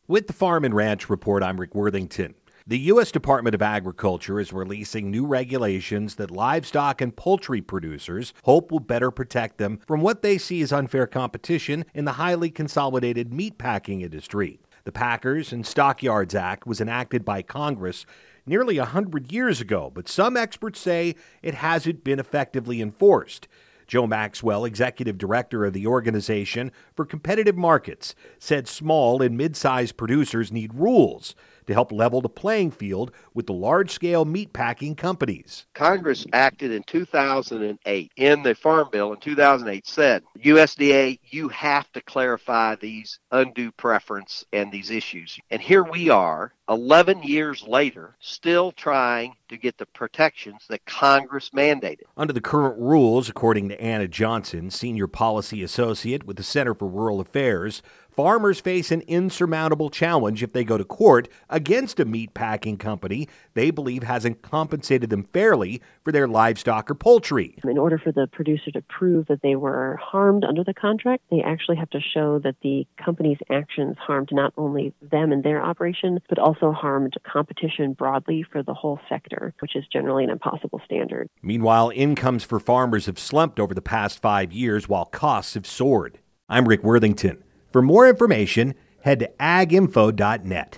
With the Farm and Ranch Report, I'm Rick Worthington. The U.S. Department of Agriculture is releasing new regulations that livestock and poultry producers hope will better protect them from what they see as unfair competition in the highly consolidated meatpacking industry. The Packers and Stockyards Act was enacted by Congress nearly 100 years ago, but some experts say it hasn't been effectively enforced. Joe Maxwell, executive director of the Organization for Competitive Markets, said small and mid-sized producers need rules to help level the playing field with the large-scale meatpacking companies. Congress acted in 2008 in the Farm Bill in 2008 said, USDA, you have to clarify these undue preference and these issues. And here we are, 11 years later, still trying to get the protections that Congress mandated. Under the current rules, according to Anna Johnson, senior policy associate with the Center for Rural Affairs, farmers face an insurmountable challenge if they go to court against a meatpacking company they believe hasn't compensated them fairly for their livestock or poultry. In order for the producer to prove that they were harmed under the contract, they actually have to show that the company's actions harmed not only them and their operation, but also harmed competition broadly for the whole sector, which is generally an impossible standard. Meanwhile, incomes for farmers have slumped over the past 5 years while costs have soared. I'm Rick Worthington. For more information, head to aginfo.net.